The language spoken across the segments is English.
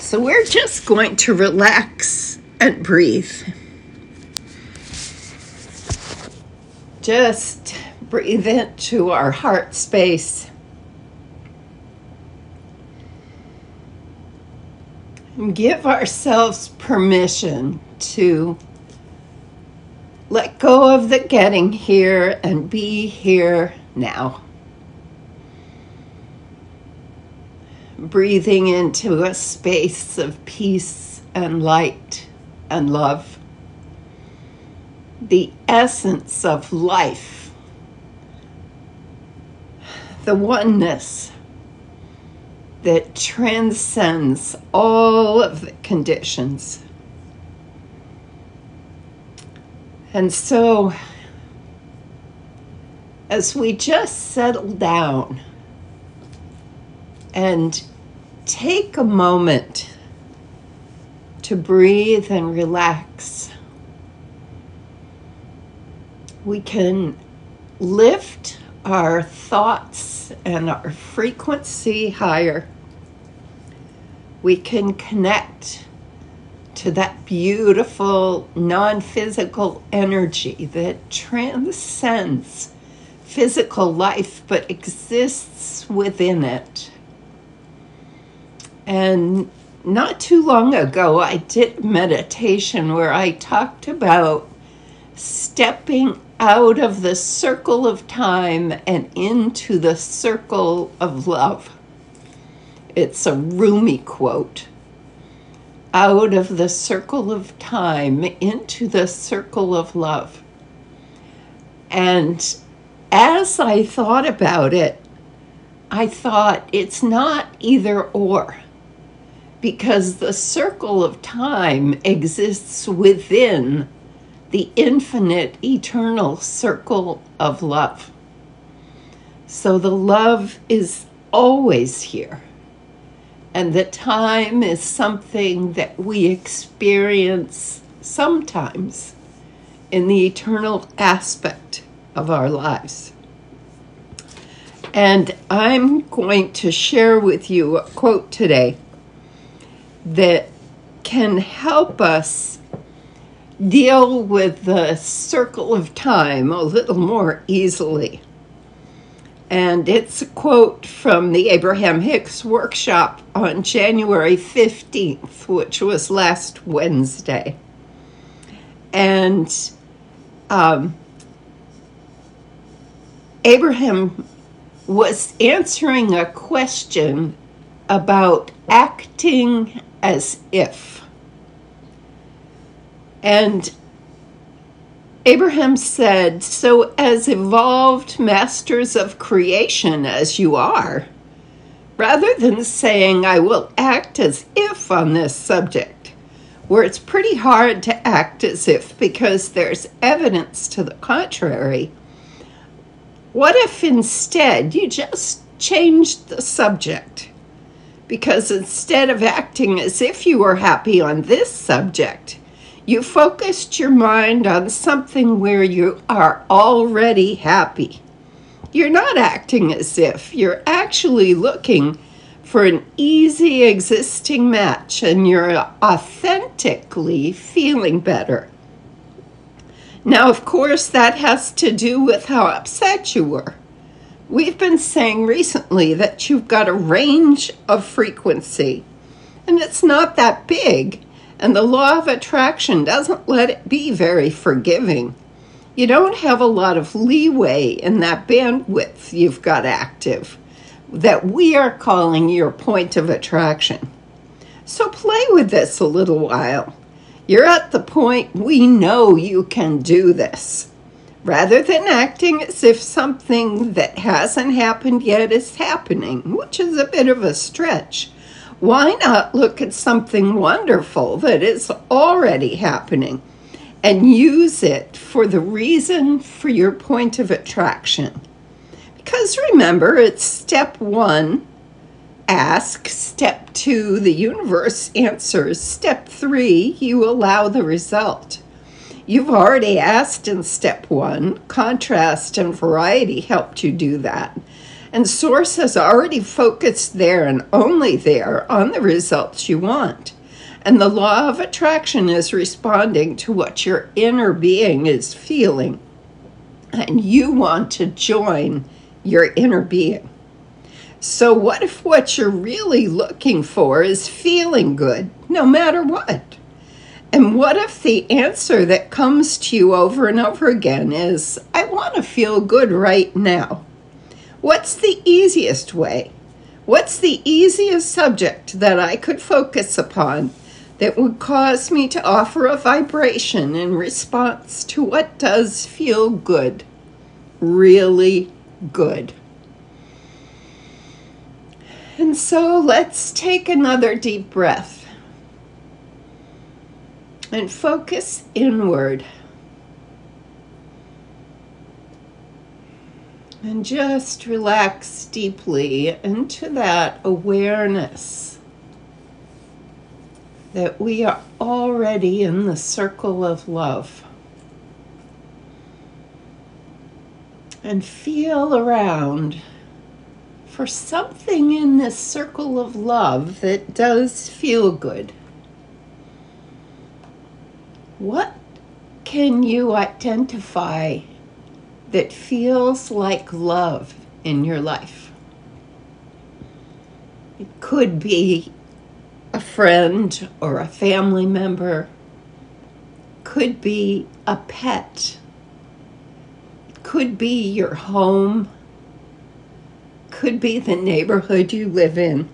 So we're just going to relax and breathe. Just breathe into our heart space. And give ourselves permission to let go of the getting here and be here now. Breathing into a space of peace and light and love. The essence of life. The oneness that transcends all of the conditions. And so, as we just settle down and take a moment to breathe and relax, we can lift our thoughts and our frequency higher. We can connect to that beautiful non-physical energy that transcends physical life but exists within it. And not too long ago, I did meditation where I talked about stepping out of the circle of time and into the circle of love. It's a Rumi quote. Out of the circle of time into the circle of love. And as I thought about it, I thought it's not either or, because the circle of time exists within the infinite, eternal circle of love. So the love is always here. And the time is something that we experience sometimes in the eternal aspect of our lives. And I'm going to share with you a quote today that can help us deal with the circle of time a little more easily. And it's a quote from the Abraham Hicks workshop on January 15th, which was last Wednesday. And Abraham was answering a question about acting as if. And Abraham said, so as evolved masters of creation as you are, rather than saying, I will act as if on this subject, where it's pretty hard to act as if because there's evidence to the contrary, what if instead you just changed the subject? Because instead of acting as if you were happy on this subject, you focused your mind on something where you are already happy. You're not acting as if. You're actually looking for an easy existing match, and you're authentically feeling better. Now, of course, that has to do with how upset you were. We've been saying recently that you've got a range of frequency, and it's not that big. And the law of attraction doesn't let it be very forgiving. You don't have a lot of leeway in that bandwidth you've got active that we are calling your point of attraction. So play with this a little while. You're at the point we know you can do this. Rather than acting as if something that hasn't happened yet is happening, which is a bit of a stretch, why not look at something wonderful that is already happening and use it for the reason for your point of attraction? Because remember, it's step 1, ask. Step 2, the universe answers. Step 3, you allow the result. You've already asked in step 1. Contrast and variety helped you do that. And Source has already focused there and only there on the results you want. And the law of attraction is responding to what your inner being is feeling. And you want to join your inner being. So what if what you're really looking for is feeling good, no matter what? And what if the answer that comes to you over and over again is, I want to feel good right now? What's the easiest way? What's the easiest subject that I could focus upon that would cause me to offer a vibration in response to what does feel good, really good? And so let's take another deep breath and focus inward. And just relax deeply into that awareness that we are already in the circle of love. And feel around for something in this circle of love that does feel good. What can you identify that feels like love in your life? It could be a friend or a family member. Could be a pet. It could be your home. Could be the neighborhood you live in.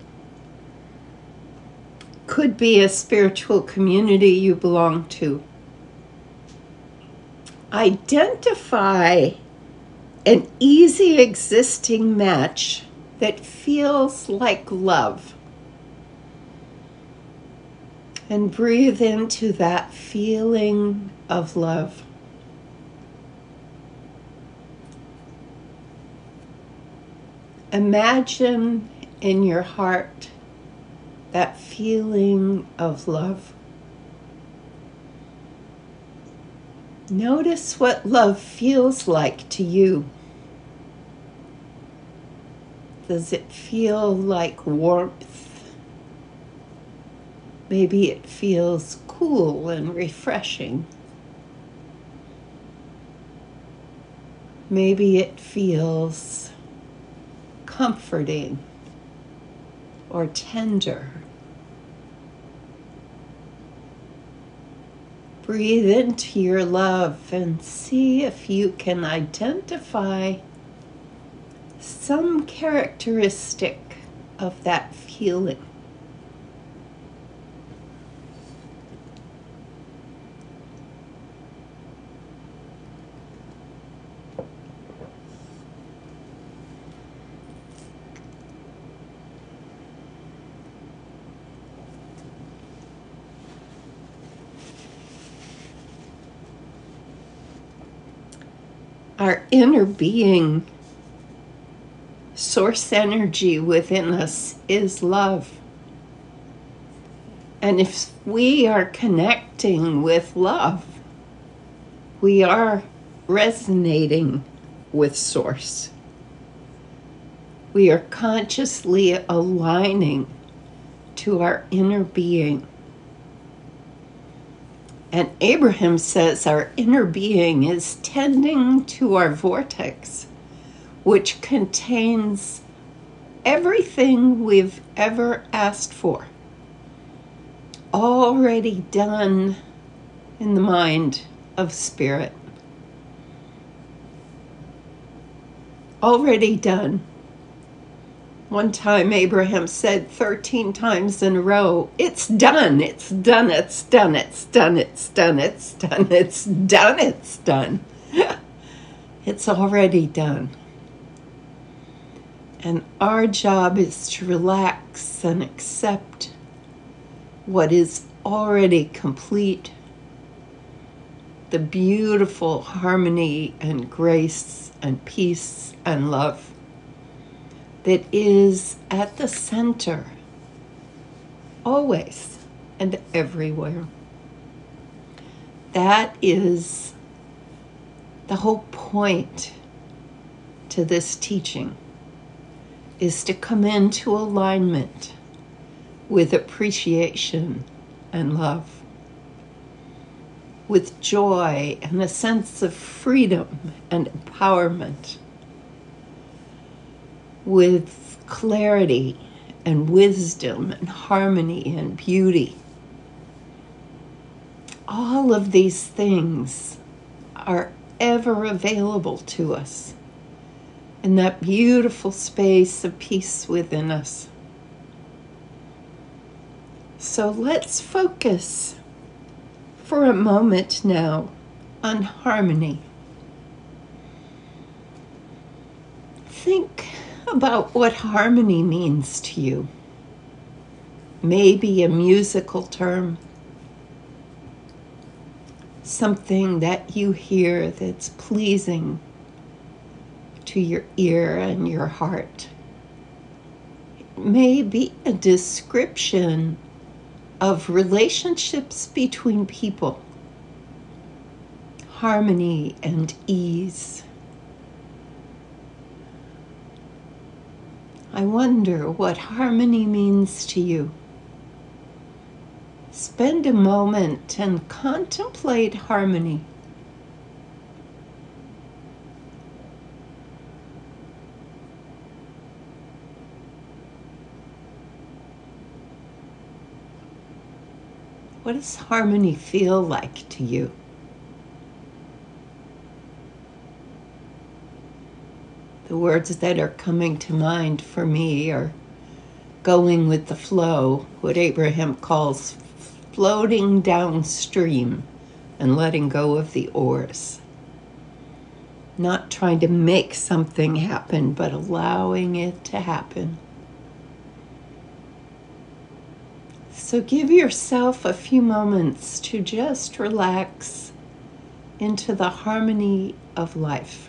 Could be a spiritual community you belong to. Identify an easy existing match that feels like love. And breathe into that feeling of love. Imagine in your heart that feeling of love. Notice what love feels like to you. Does it feel like warmth? Maybe it feels cool and refreshing. Maybe it feels comforting or tender. Breathe into your love and see if you can identify some characteristic of that feeling. Our inner being, source energy within us, is love. And if we are connecting with love, we are resonating with source. We are consciously aligning to our inner being. And Abraham says our inner being is tending to our vortex, which contains everything we've ever asked for, already done in the mind of spirit. Already done. One time Abraham said 13 times in a row, it's done, it's done, it's done, it's done, it's done, it's done, it's done, it's done. It's already done. And our job is to relax and accept what is already complete. The beautiful harmony and grace and peace and love that is at the center, always and everywhere. That is the whole point to this teaching. is to come into alignment with appreciation and love, with joy and a sense of freedom and empowerment, with clarity and wisdom and harmony and beauty. All of these things are ever available to us in that beautiful space of peace within us. So let's focus for a moment now on harmony. Think about what harmony means to you. Maybe a musical term, something that you hear that's pleasing to your ear and your heart. It may be a description of relationships between people, harmony and ease. I wonder what harmony means to you. Spend a moment and contemplate harmony. What does harmony feel like to you? The words that are coming to mind for me are going with the flow, what Abraham calls floating downstream and letting go of the oars. Not trying to make something happen, but allowing it to happen. So give yourself a few moments to just relax into the harmony of life.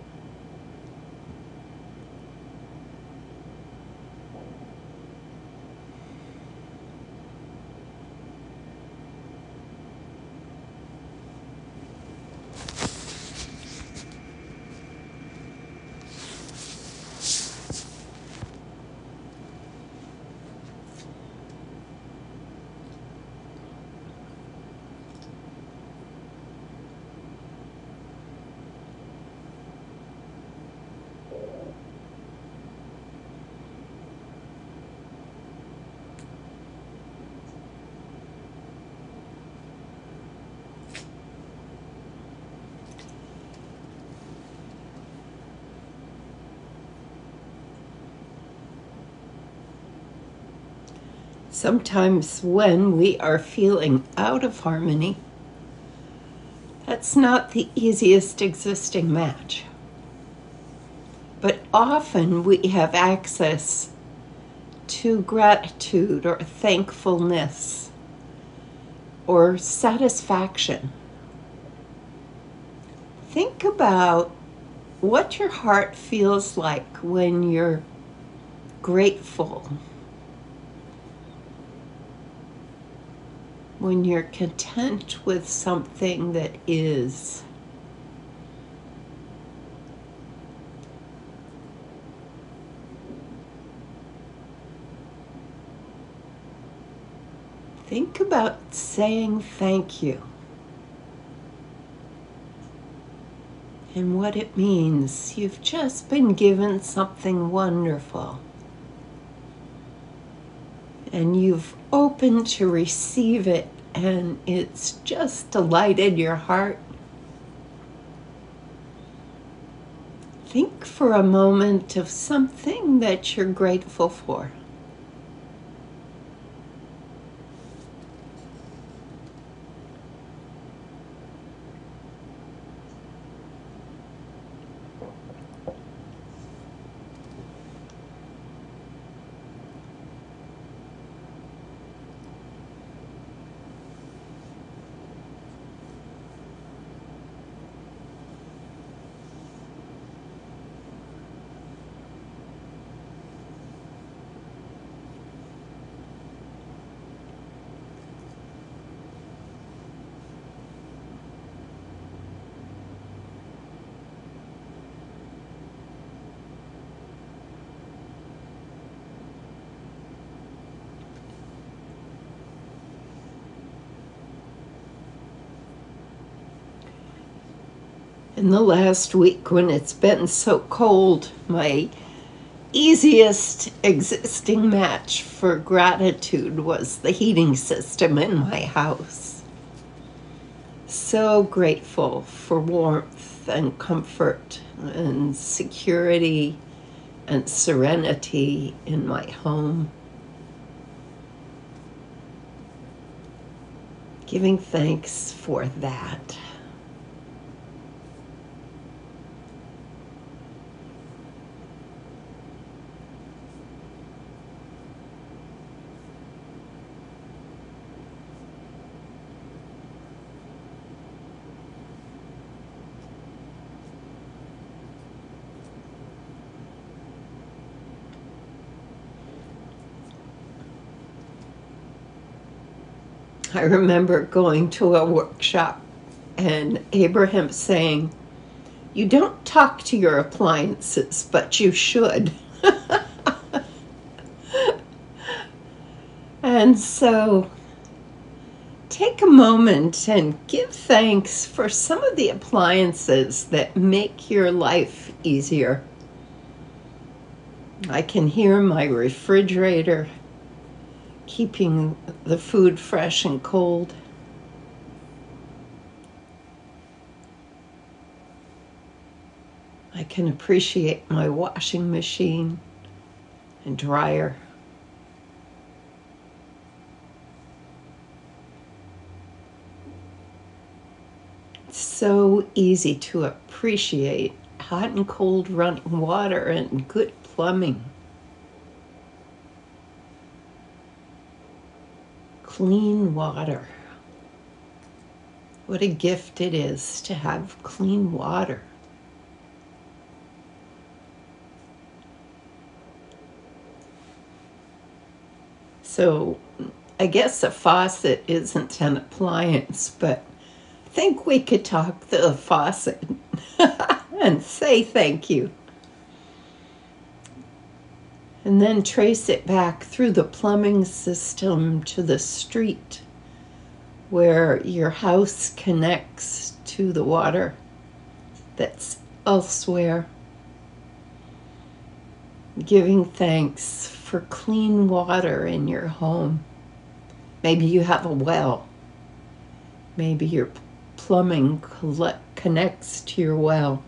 Sometimes when we are feeling out of harmony, that's not the easiest existing match. But often we have access to gratitude or thankfulness or satisfaction. Think about what your heart feels like when you're grateful, when you're content with something that is. Think about saying thank you and what it means. You've just been given something wonderful, and you've opened to receive it, and it's just delighted your heart. Think for a moment of something that you're grateful for. In the last week, when it's been so cold, my easiest existing match for gratitude was the heating system in my house. So grateful for warmth and comfort and security and serenity in my home. Giving thanks for that. I remember going to a workshop and Abraham saying, "You don't talk to your appliances, but you should." And so take a moment and give thanks for some of the appliances that make your life easier. I can hear my refrigerator keeping the food fresh and cold. I can appreciate my washing machine and dryer. It's so easy to appreciate hot and cold running water and good plumbing. Clean water. What a gift it is to have clean water. So I guess a faucet isn't an appliance, but I think we could talk to the faucet and say thank you. And then trace it back through the plumbing system to the street where your house connects to the water that's elsewhere. Giving thanks for clean water in your home. Maybe you have a well. Maybe your plumbing connects to your well.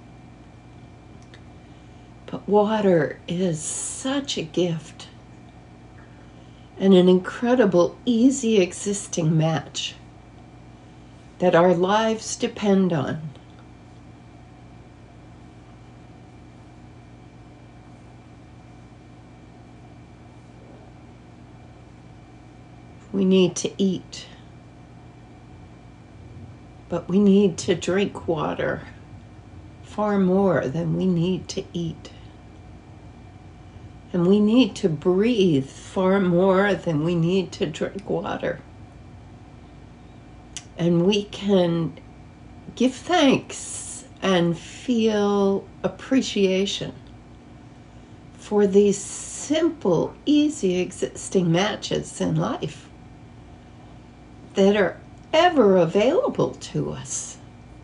But water is such a gift and an incredible, easy existing match that our lives depend on. We need to eat, but we need to drink water far more than we need to eat. And we need to breathe far more than we need to drink water. And we can give thanks and feel appreciation for these simple, easy existing matches in life that are ever available to us.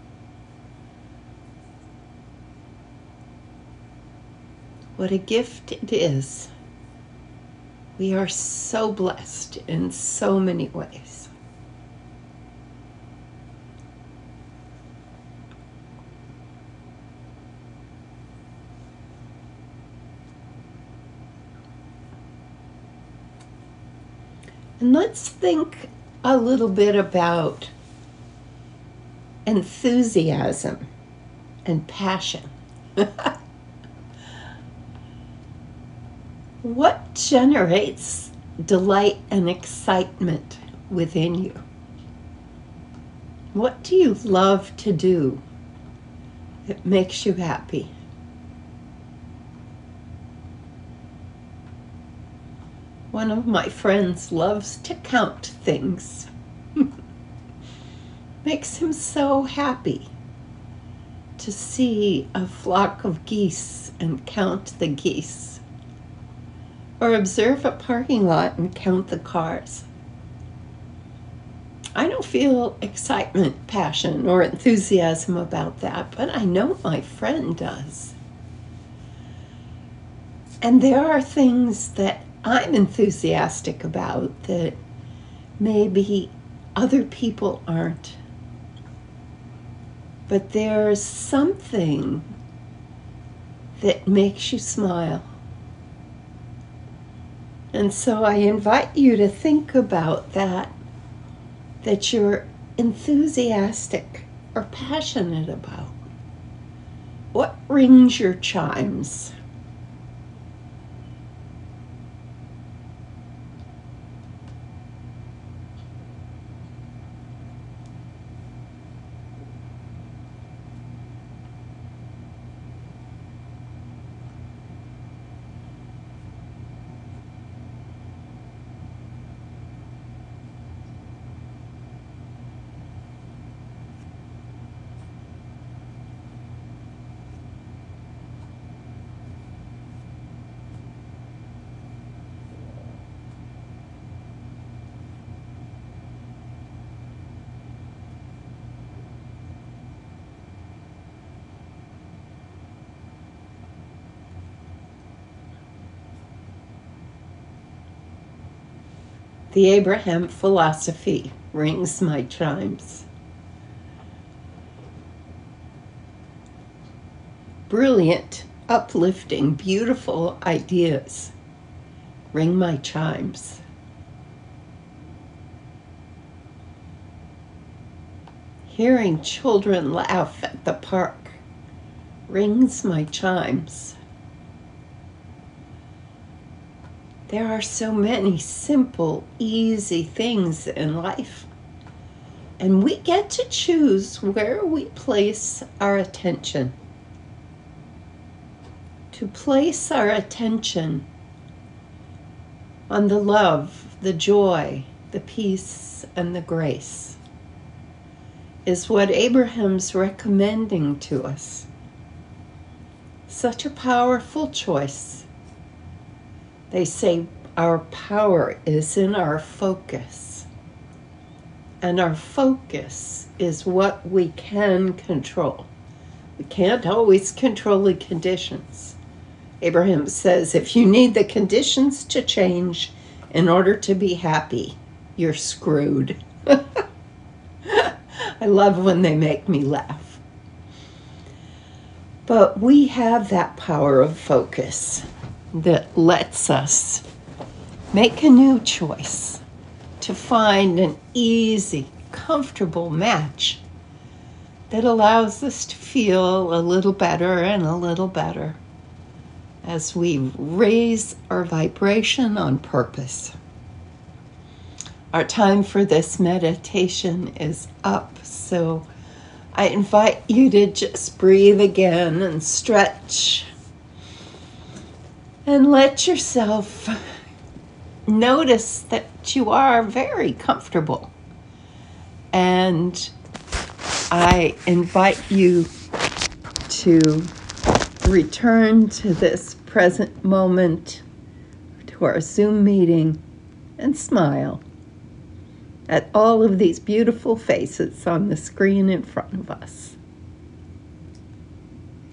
What a gift it is. We are so blessed in so many ways. And let's think a little bit about enthusiasm and passion. What generates delight and excitement within you? What do you love to do that makes you happy? One of my friends loves to count things. Makes him so happy to see a flock of geese and count the geese, or observe a parking lot and count the cars. I don't feel excitement, passion, or enthusiasm about that, but I know my friend does. And there are things that I'm enthusiastic about that maybe other people aren't. But there's something that makes you smile. And so I invite you to think about that you're enthusiastic or passionate about. What rings your chimes? The Abraham philosophy rings my chimes. Brilliant, uplifting, beautiful ideas ring my chimes. Hearing children laugh at the park rings my chimes. There are so many simple, easy things in life, and we get to choose where we place our attention. To place our attention on the love, the joy, the peace, and the grace is what Abraham's recommending to us. Such a powerful choice. They say our power is in our focus, and our focus is what we can control. We can't always control the conditions. Abraham says if you need the conditions to change in order to be happy, you're screwed. I love when they make me laugh. But we have that power of focus that lets us make a new choice to find an easy, comfortable match that allows us to feel a little better and a little better as we raise our vibration on purpose. Our time for this meditation is up, so I invite you to just breathe again and stretch and let yourself notice that you are very comfortable. And I invite you to return to this present moment, to our Zoom meeting, and smile at all of these beautiful faces on the screen in front of us.